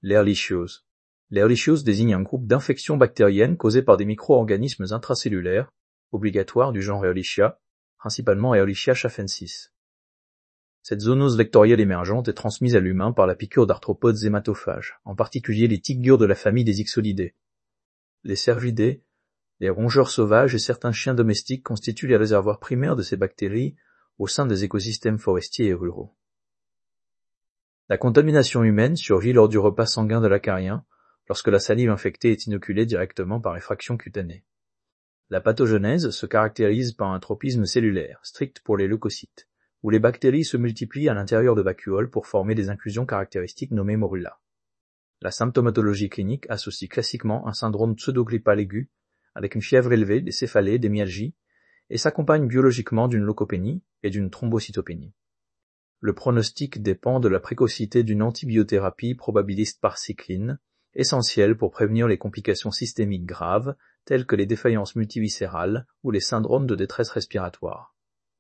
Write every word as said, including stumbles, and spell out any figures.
L'Ehrlichiose. L'Ehrlichiose désigne un groupe d'infections bactériennes causées par des micro-organismes intracellulaires, obligatoires du genre Ehrlichia, principalement Ehrlichia schaffensis. Cette zoonose vectorielle émergente est transmise à l'humain par la piqûre d'arthropodes hématophages, en particulier les tigures de la famille des Ixolidés. Les cervidés, les rongeurs sauvages et certains chiens domestiques constituent les réservoirs primaires de ces bactéries au sein des écosystèmes forestiers et ruraux. La contamination humaine surgit lors du repas sanguin de l'acarien, lorsque la salive infectée est inoculée directement par effraction cutanée. La pathogenèse se caractérise par un tropisme cellulaire, strict pour les leucocytes, où les bactéries se multiplient à l'intérieur de vacuoles pour former des inclusions caractéristiques nommées morula. La symptomatologie clinique associe classiquement un syndrome pseudogrippal aigu, avec une fièvre élevée, des céphalées, des myalgies, et s'accompagne biologiquement d'une leucopénie et d'une thrombocytopénie. Le pronostic dépend de la précocité d'une antibiothérapie probabiliste par cycline, essentielle pour prévenir les complications systémiques graves, telles que les défaillances multiviscérales ou les syndromes de détresse respiratoire.